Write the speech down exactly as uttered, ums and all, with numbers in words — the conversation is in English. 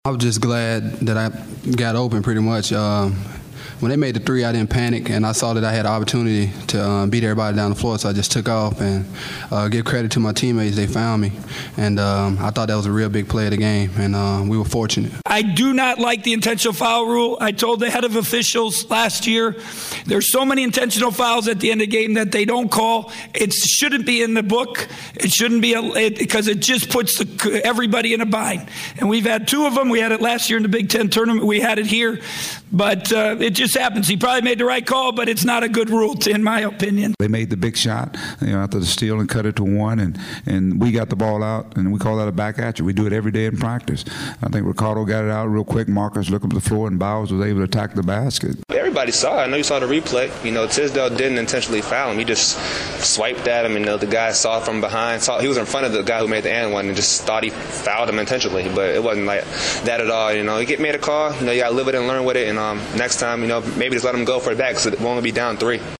I was just glad that I got open pretty much. Um, when they made the three, I didn't panic, and I saw that I had an opportunity to um, beat everybody down the floor, so I just took off and uh, give credit to my teammates. They found me, and um, I thought that was a real big play of the game, and uh, we were fortunate. I do not like the intentional foul rule. I told the head of officials last year, there's so many intentional fouls at the end of the game that they don't call. It shouldn't be in the book. It shouldn't be, a, it, because it just puts the, everybody in a bind. And we've had two of them. We had it last year in the Big Ten tournament. We had it here. But uh, it just happens. He probably made the right call, but it's not a good rule, in my opinion. They made the big shot, you know, after the steal and cut it to one, and, and we got the ball out, and we call that a back at you. We do it every day in practice. I think Ricardo got it out real quick. Marcus looked up the floor, and Bowers was able to attack the basket. Everybody saw it. I know you saw the replay. You know, Tisdale didn't intentionally foul him. He just swiped at him, and you know, the guy saw it from behind. Saw he was in front of the guy who made the and one, and just thought he fouled him intentionally. But it wasn't like that at all. You know, you get made a call. You know, you got to live it and learn with it. And um, next time, you know, maybe just let him go for it back because it will only be down three.